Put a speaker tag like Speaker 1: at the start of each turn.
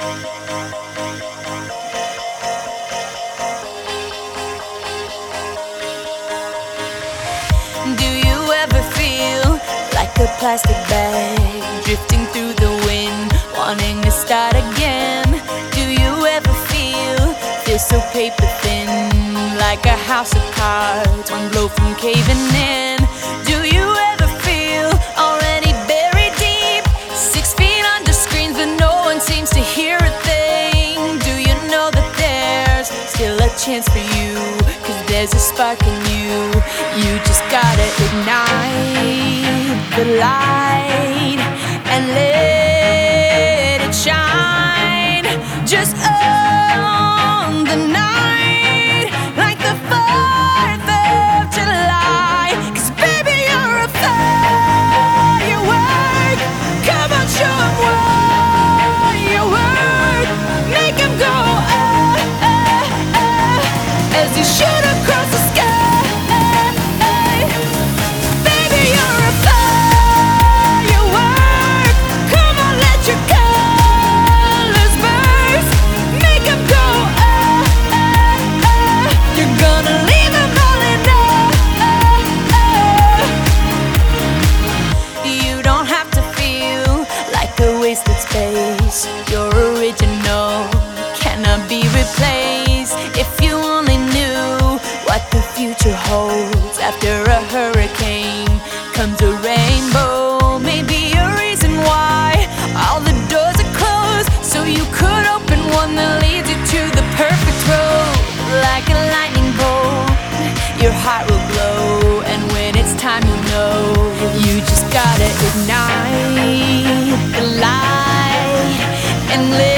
Speaker 1: Do you ever feel like a plastic bag drifting through the wind, wanting to start again? Do you ever feel so paper thin, like a house of cards, one blow from caving in? Do you ever feel already buried deep, 6 feet under screens, but no one seems to hear a thing? Do you know that there's still a chance for you, 'cause there's a spark in you? You just gotta ignite the light and let it shine. Just own the night like the 4th of July. 'Cause baby, you're a firework. Come on, show 'em what you work. Make 'em go as you shoot across the sky. Wasted space, your original cannot be replaced. If you only knew what the future holds, after a hurricane comes a rainbow. Maybe a reason why all the doors are closed, so you could open one that leads you to the perfect road. Like a lightning bolt, your heart will glow, and when it's time, you'll know. You just gotta ignite the light and live.